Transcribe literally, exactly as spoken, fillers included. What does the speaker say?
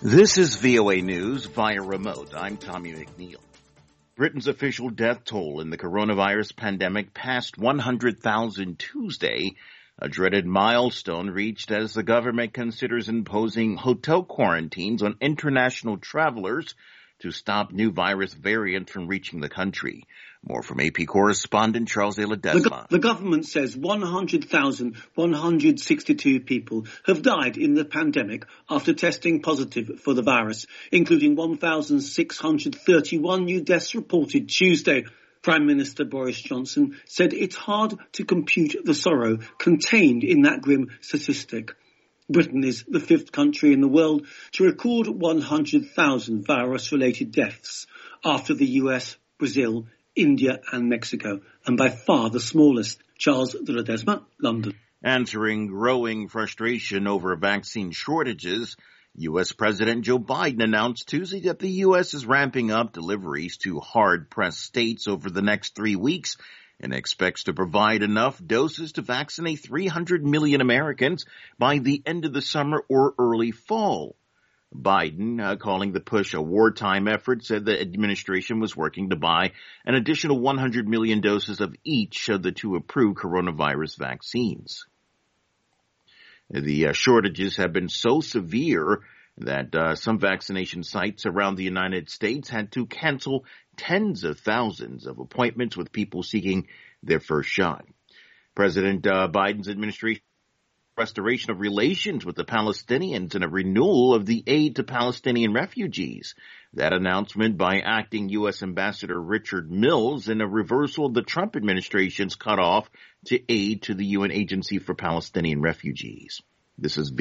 This is V O A News via remote. I'm Tommy McNeil. Britain's official death toll in the coronavirus pandemic passed one hundred thousand Tuesday, a dreaded milestone reached as the government considers imposing hotel quarantines on international travelers to stop new virus variants from reaching the country. More from A P correspondent Charles de Ledesma. The, the government says one hundred thousand one hundred sixty-two people have died in the pandemic after testing positive for the virus, including one thousand six hundred thirty-one new deaths reported Tuesday. Prime Minister Boris Johnson said it's hard to compute the sorrow contained in that grim statistic. Britain is the fifth country in the world to record one hundred thousand virus-related deaths, after the U S, Brazil, India and Mexico, and by far the smallest. Charles de Ledesma, London. Answering growing frustration over vaccine shortages, U S. President Joe Biden announced Tuesday that the U S is ramping up deliveries to hard-pressed states over the next three weeks and expects to provide enough doses to vaccinate three hundred million Americans by the end of the summer or early fall. Biden, uh, calling the push a wartime effort, said the administration was working to buy an additional one hundred million doses of each of the two approved coronavirus vaccines. The uh, shortages have been so severe that uh, some vaccination sites around the United States had to cancel tens of thousands of appointments with people seeking their first shot. President uh, Biden's administration restoration of relations with the Palestinians and a renewal of the aid to Palestinian refugees. That announcement by acting U S. Ambassador Richard Mills in a reversal of the Trump administration's cutoff to aid to the U N Agency for Palestinian Refugees. This is